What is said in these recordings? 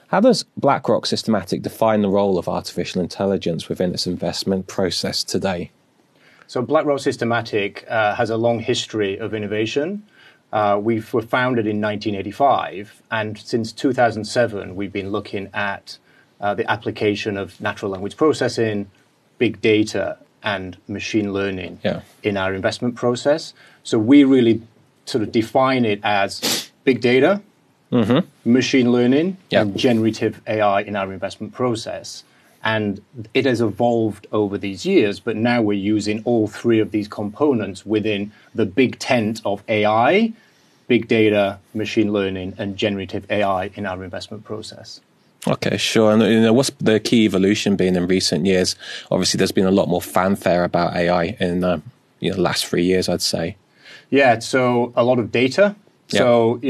How does BlackRock Systematic define the role of artificial intelligence within its investment process today? So BlackRock Systematic has a long history of innovation. We were founded in 1985, and since 2007, we've been looking at the application of natural language processing, big data, and machine learning in our investment process. So we really sort of define it as big data, machine learning, and generative AI in our investment process. And it has evolved over these years, but now we're using all three of these components within the big tent of AI, big data, machine learning, and generative AI in our investment process. Okay, sure. And what's the key evolution been in recent years? Obviously, there's been a lot more fanfare about AI in the last 3 years, I'd say. Yeah, so a lot of data. So,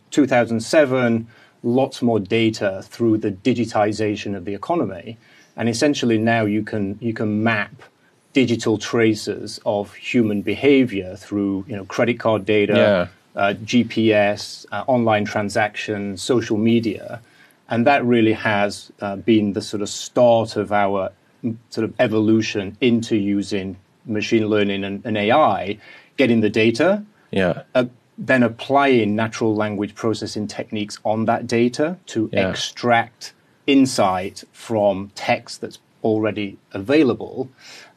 2007, lots more data through the digitization of the economy. And essentially now you can map digital traces of human behavior through credit card data, GPS, online transactions, social media. And that really has been the sort of start of our sort of evolution into using machine learning and AI, getting the data, then applying natural language processing techniques on that data to extract insight from text that's already available.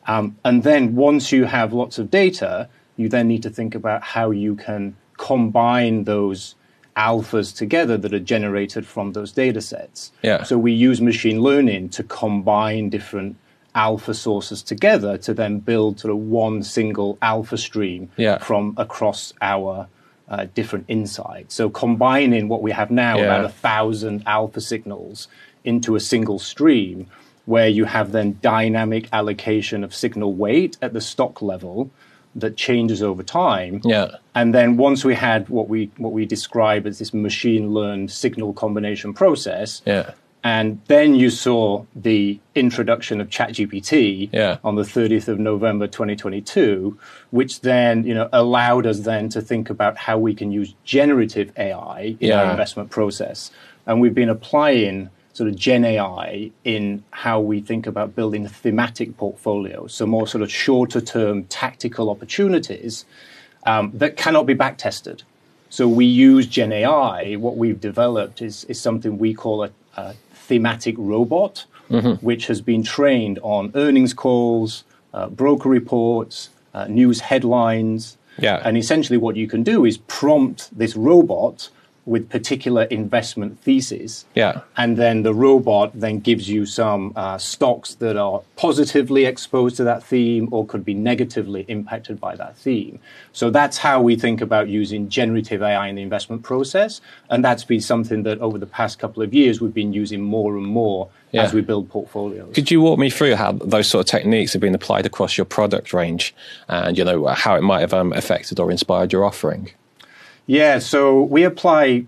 And then once you have lots of data, you then need to think about how you can combine those alphas together that are generated from those data sets. So we use machine learning to combine different alpha sources together to then build sort of one single alpha stream from across our different insights. So combining what we have now, about 1,000 alpha signals, into a single stream where you have then dynamic allocation of signal weight at the stock level that changes over time. And then once we had what we describe as this machine learned signal combination process, and then you saw the introduction of ChatGPT on the 30th of November 2022, which then allowed us then to think about how we can use generative AI in our investment process. And we've been applying sort of Gen AI in how we think about building thematic portfolios, so more sort of shorter term tactical opportunities that cannot be back tested. So we use Gen AI. What we've developed is something we call a thematic robot, which has been trained on earnings calls, broker reports, news headlines. And essentially what you can do is prompt this robot with particular investment theses. And then the robot then gives you some stocks that are positively exposed to that theme or could be negatively impacted by that theme. So that's how we think about using generative AI in the investment process. And that's been something that over the past couple of years we've been using more and more as we build portfolios. Could you walk me through how those sort of techniques have been applied across your product range and, how it might have affected or inspired your offering? Yeah, so we apply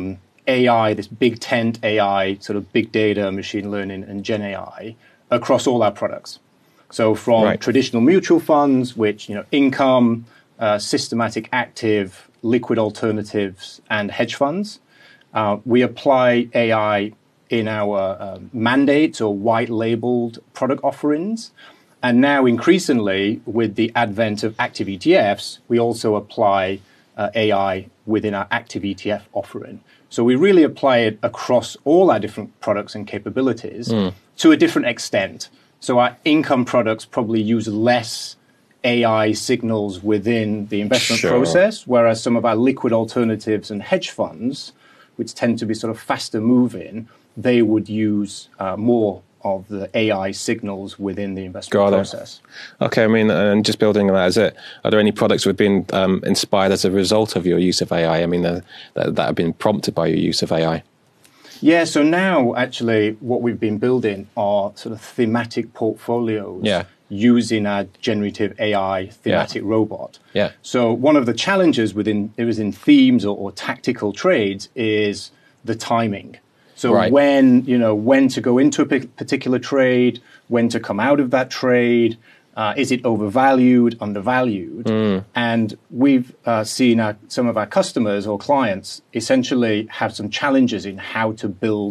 AI, this big tent AI, sort of big data, machine learning, and Gen AI across all our products. So from traditional mutual funds, which, income, systematic active, liquid alternatives, and hedge funds. We apply AI in our mandates or white labeled product offerings. And now increasingly, with the advent of active ETFs, we also apply AI within our active ETF offering. So we really apply it across all our different products and capabilities to a different extent. So our income products probably use less AI signals within the investment process, whereas some of our liquid alternatives and hedge funds, which tend to be sort of faster moving, they would use more of the AI signals within the investment process. Okay, I mean, and just building on that, are there any products that have been inspired as a result of your use of AI? I mean, that have been prompted by your use of AI? Yeah, so now actually what we've been building are sort of thematic portfolios using our generative AI thematic robot. So one of the challenges within themes or tactical trades is the timing. So when to go into a particular trade, when to come out of that trade, is it overvalued, undervalued? And we've seen some of our customers or clients essentially have some challenges in how to build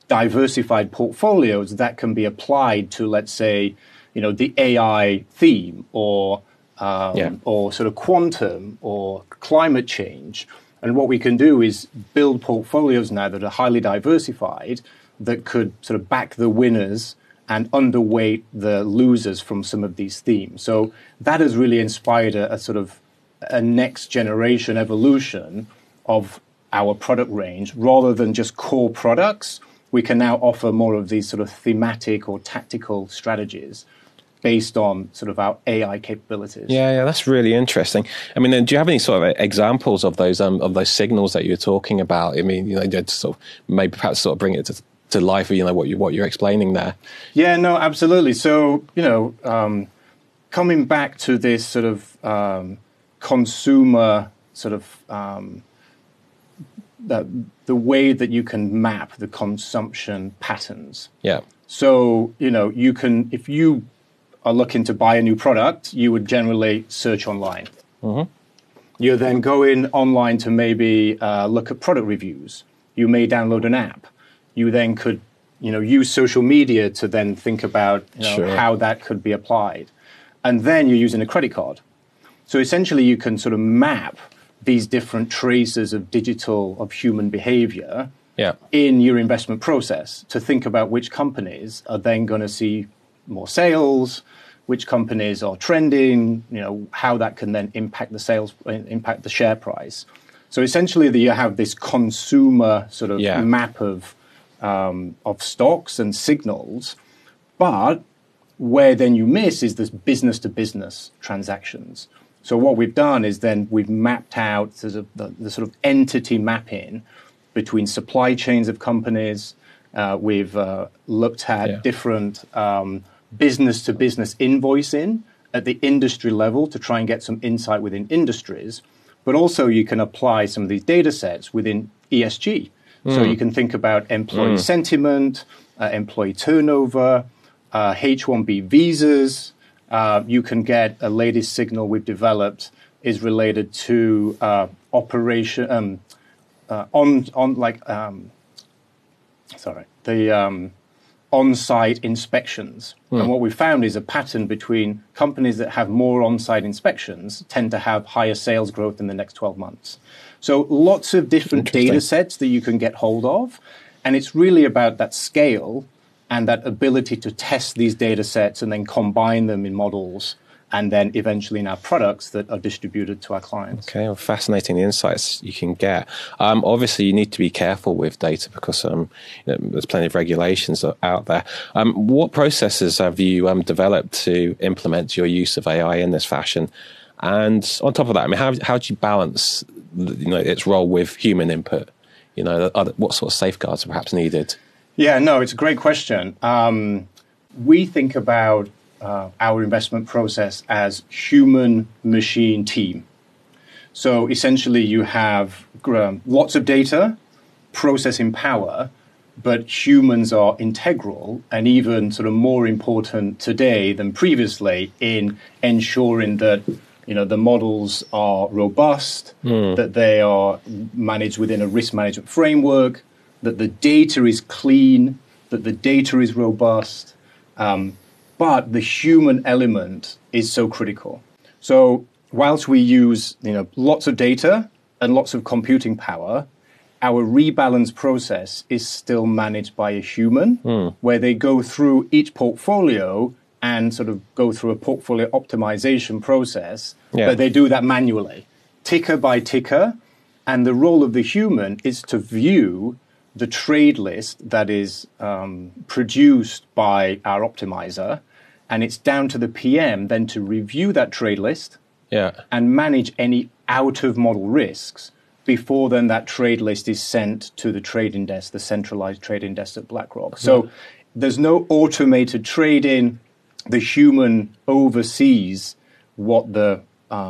diversified portfolios that can be applied to, let's say, the AI theme or sort of quantum or climate change. And what we can do is build portfolios now that are highly diversified that could sort of back the winners and underweight the losers from some of these themes. So that has really inspired a sort of a next generation evolution of our product range. Rather than just core products, we can now offer more of these sort of thematic or tactical strategies based on sort of our AI capabilities. Yeah, that's really interesting. I mean, do you have any sort of examples of those signals that you're talking about? I mean, sort of maybe perhaps sort of bring it to life, what you're explaining there. Yeah, no, absolutely. So, coming back to this sort of consumer sort of the way that you can map the consumption patterns. Yeah. So, you can, if you are looking to buy a new product, you would generally search online. Mm-hmm. You then go in online to maybe look at product reviews. You may download an app. You then could, use social media to then think about how that could be applied. And then you're using a credit card. So essentially you can sort of map these different traces of human behavior in your investment process to think about which companies are then going to see more sales, which companies are trending, how that can then impact the share price. So essentially you have this consumer sort of map of stocks and signals, but where then you miss is this business to business transactions. So what we've done is then we've mapped out the sort of entity mapping between supply chains of companies. We've looked at different business-to-business invoicing at the industry level to try and get some insight within industries. But also you can apply some of these data sets within ESG. So you can think about employee sentiment, employee turnover, H-1B visas. You can get a latest signal we've developed is related to operation on-site inspections. And what we found is a pattern between companies that have more on-site inspections tend to have higher sales growth in the next 12 months. So lots of different data sets that you can get hold of. And it's really about that scale and that ability to test these data sets and then combine them in models and then eventually in our products that are distributed to our clients. Okay, well, fascinating the insights you can get. Obviously, you need to be careful with data because there's plenty of regulations out there. What processes have you developed to implement your use of AI in this fashion? And on top of that, I mean, how do you balance its role with human input? What sort of safeguards are perhaps needed? Yeah, no, it's a great question. We think about our investment process as human-machine team. So essentially you have lots of data, processing power, but humans are integral and even sort of more important today than previously in ensuring that the models are robust, that they are managed within a risk management framework, that the data is clean, that the data is robust. But the human element is so critical. So whilst we use lots of data and lots of computing power, our rebalance process is still managed by a human, where they go through each portfolio and sort of go through a portfolio optimization process, but they do that manually, ticker by ticker. And the role of the human is to view the trade list that is produced by our optimizer, and it's down to the PM then to review that trade list and manage any out-of-model risks before then that trade list is sent to the trading desk, the centralized trading desk at BlackRock. So there's no automated trading. The human oversees what the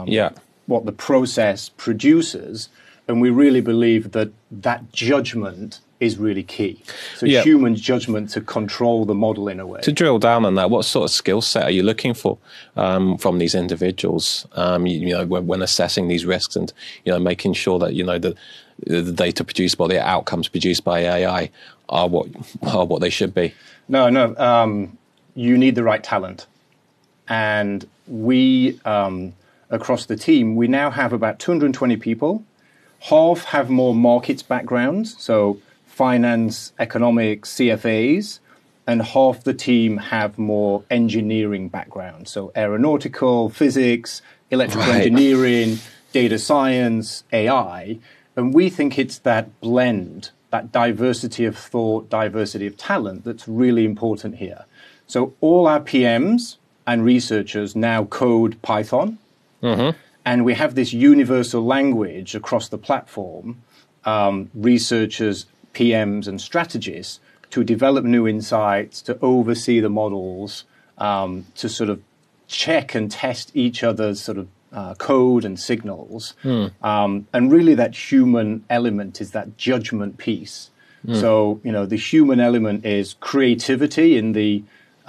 process produces, and we really believe that judgment is really key. So human judgment to control the model in a way. To drill down on that, what sort of skill set are you looking for from these individuals? When assessing these risks and making sure that the data produced by the outcomes produced by AI are what they should be? No. You need the right talent. And we, across the team, we now have about 220 people. Half have more markets backgrounds, so finance, economics, CFAs, and half the team have more engineering backgrounds, so aeronautical, physics, electrical engineering, data science, AI. And we think it's that blend, that diversity of thought, diversity of talent that's really important here. So all our PMs and researchers now code Python. Mm-hmm. And we have this universal language across the platform, researchers, PMs, and strategists to develop new insights, to oversee the models, to sort of check and test each other's sort of code and signals. And really that human element is that judgment piece. So, the human element is creativity in the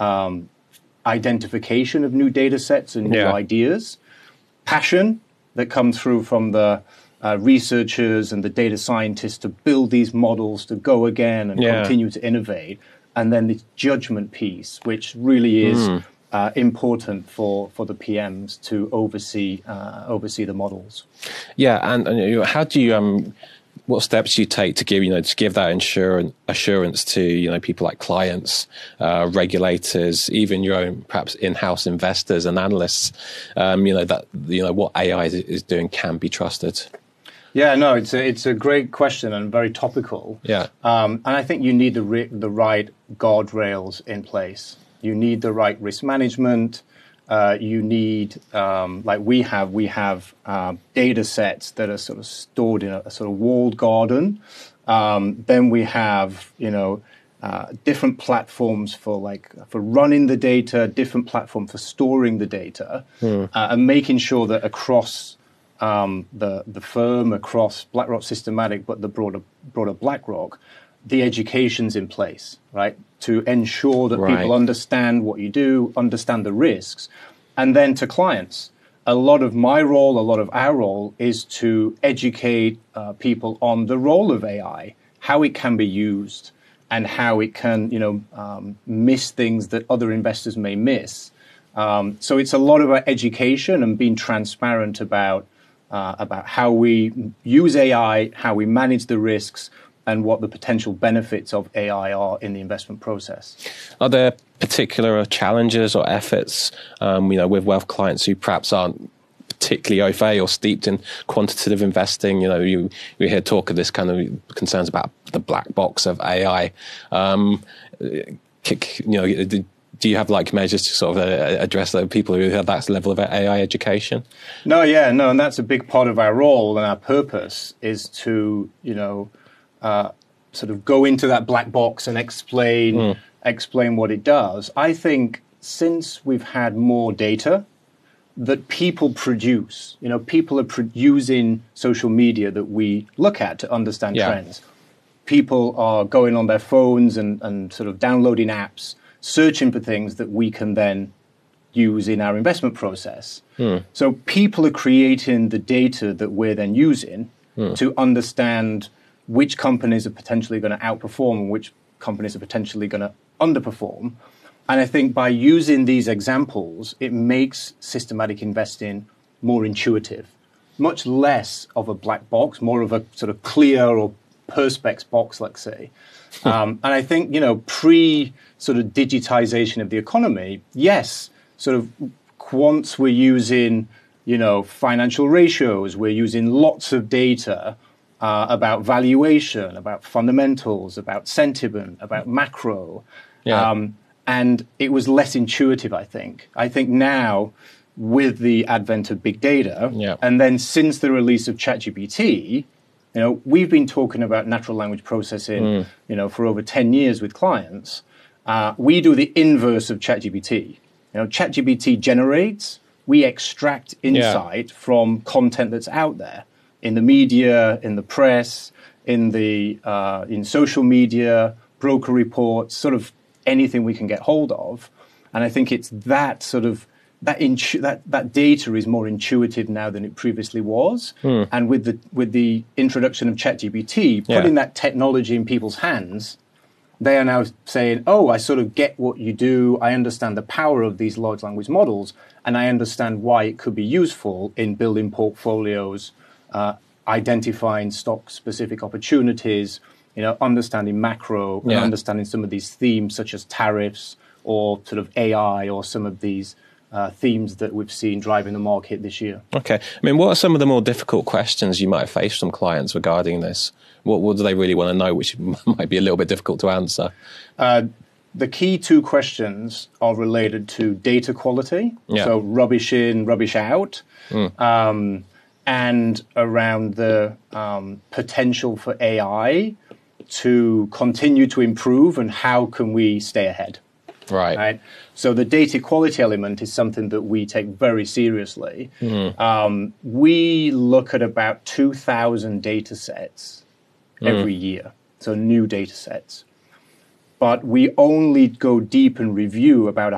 identification of new data sets and new ideas, passion that comes through from the researchers and the data scientists to build these models, to go again and continue to innovate, and then this judgment piece, which really is important for the PMs to oversee the models. Yeah, and how do you what steps do you take to give that assurance to people like clients, regulators, even your own perhaps in-house investors and analysts, that what AI is doing can be trusted? Yeah, no, it's a great question and very topical. Yeah, and I think you need the right guardrails in place. You need the right risk management. You need, like we have data sets that are sort of stored in a sort of walled garden. Then we have, different platforms for running the data, different platform for storing the data, and making sure that across the firm, across BlackRock Systematic, but the broader BlackRock, the education's in place, right? To ensure that people understand what you do, understand the risks. And then to clients, a lot of my role, a lot of our role is to educate people on the role of AI, how it can be used, and how it can, miss things that other investors may miss. So it's a lot about education and being transparent about how we use AI, how we manage the risks, and what the potential benefits of AI are in the investment process. Are there particular challenges or efforts, with wealth clients who perhaps aren't particularly au fait or steeped in quantitative investing? You hear talk of this kind of concerns about the black box of AI. Do you have measures to sort of address the people who have that level of AI education? No, and that's a big part of our role and our purpose is to, sort of go into that black box and explain what it does. I think since we've had more data that people produce, people are using social media that we look at to understand trends. People are going on their phones and sort of downloading apps, searching for things that we can then use in our investment process. So people are creating the data that we're then using to understand which companies are potentially going to outperform and which companies are potentially going to underperform. And I think by using these examples, it makes systematic investing more intuitive, much less of a black box, more of a sort of clear or perspex box, let's say. And I think, pre sort of digitization of the economy, yes, sort of quants were using, financial ratios, we're using lots of data about valuation, about fundamentals, about sentiment, about macro. And it was less intuitive, I think. I think now, with the advent of big data, and then since the release of ChatGPT, we've been talking about natural language processing, for over 10 years with clients. We do the inverse of ChatGPT. ChatGPT generates, we extract insight from content that's out there. In the media, in the press, in social media, broker reports, sort of anything we can get hold of. And I think it's that sort of that data is more intuitive now than it previously was. And with the introduction of ChatGPT, putting that technology in people's hands they are now saying, oh, I sort of get what you do. I understand the power of these large language models, and I understand why it could be useful in building portfolios, identifying stock-specific opportunities, understanding macro, and understanding some of these themes such as tariffs or sort of AI or some of these themes that we've seen driving the market this year. Okay. I mean, what are some of the more difficult questions you might have faced from clients regarding this? What do they really want to know, which might be a little bit difficult to answer? The key two questions are related to data quality, so rubbish in, rubbish out, and around the potential for AI to continue to improve and how can we stay ahead. Right. So the data quality element is something that we take very seriously. We look at about 2,000 data sets every year, so new data sets. But we only go deep and review about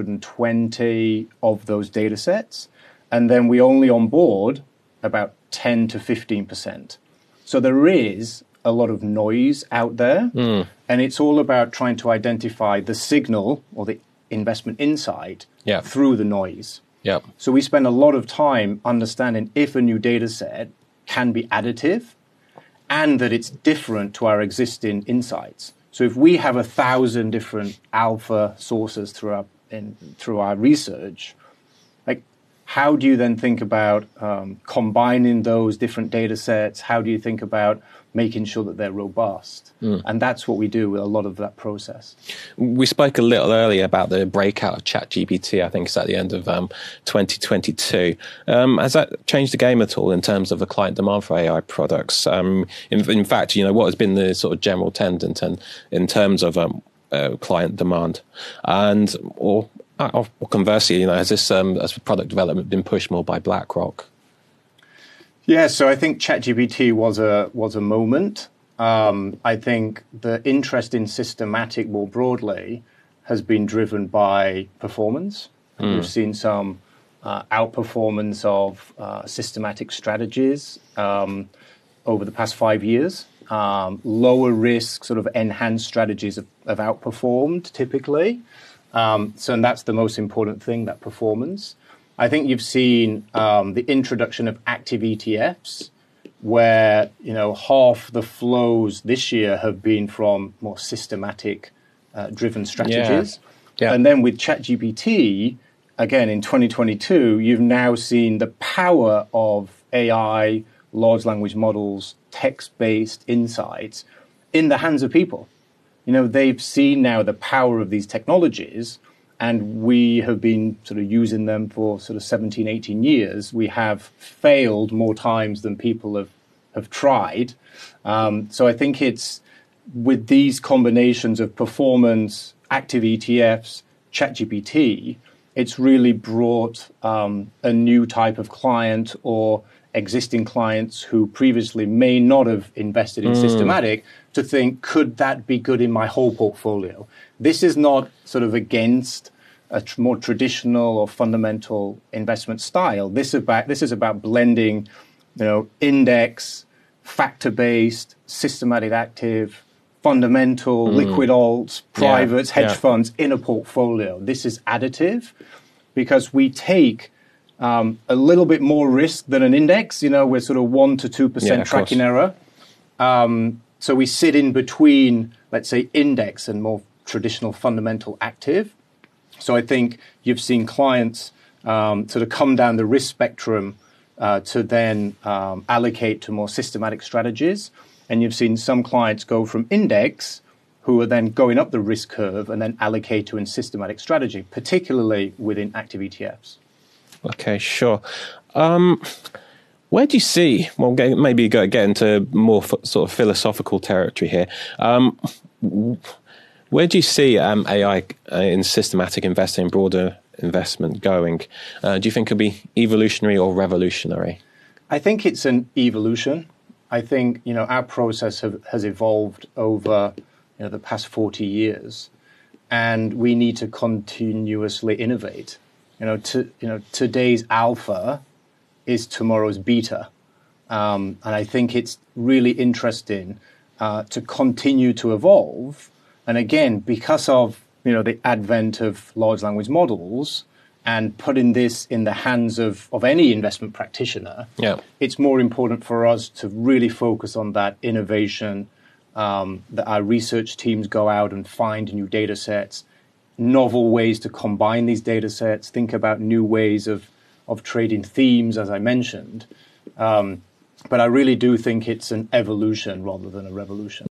120 of those data sets, and then we only onboard about 10 to 15%. So there is a lot of noise out there, and it's all about trying to identify the signal or the investment insight through the noise. So we spend a lot of time understanding if a new data set can be additive and that it's different to our existing insights. So if we have 1,000 different alpha sources through our research, how do you then think about combining those different data sets? How do you think about making sure that they're robust? And that's what we do with a lot of that process. We spoke a little earlier about the breakout of ChatGPT. I think it's at the end of 2022. Has that changed the game at all in terms of the client demand for AI products? In fact, what has been the sort of general tendency in terms of client demand, or conversely, has this as product development been pushed more by BlackRock? Yeah, so I think ChatGPT was a moment. I think the interest in systematic more broadly has been driven by performance. We've seen some outperformance of systematic strategies over the past 5 years. Lower risk, sort of enhanced strategies have outperformed typically. And that's the most important thing, that performance. I think you've seen the introduction of active ETFs, where half the flows this year have been from more systematic driven strategies. And then with ChatGPT, again in 2022, you've now seen the power of AI, large language models, text-based insights in the hands of people. They've seen now the power of these technologies, and we have been sort of using them for sort of 17, 18 years. We have failed more times than people have tried. So I think it's with these combinations of performance, active ETFs, ChatGPT, it's really brought a new type of client or existing clients who previously may not have invested in systematic to think, could that be good in my whole portfolio? This is not sort of against a more traditional or fundamental investment style. This is about blending, index, factor-based, systematic active, fundamental, liquid alts, privates, hedge funds in a portfolio. This is additive because we take a little bit more risk than an index. We're sort of 1% to 2% tracking error. So we sit in between, let's say, index and more traditional fundamental active. So I think you've seen clients sort of come down the risk spectrum to then allocate to more systematic strategies. And you've seen some clients go from index who are then going up the risk curve and then allocate to a systematic strategy, particularly within active ETFs. Okay, sure. Where do you see, maybe get into more sort of philosophical territory here. Where do you see AI in systematic investing, broader investment going? Do you think it'll be evolutionary or revolutionary? I think it's an evolution. I think, our process has evolved over the past 40 years, and we need to continuously innovate. Today's alpha is tomorrow's beta. And I think it's really interesting to continue to evolve And again, because of the advent of large language models and putting this in the hands of any investment practitioner, it's more important for us to really focus on that innovation, that our research teams go out and find new data sets, novel ways to combine these data sets, think about new ways of trading themes, as I mentioned. But I really do think it's an evolution rather than a revolution.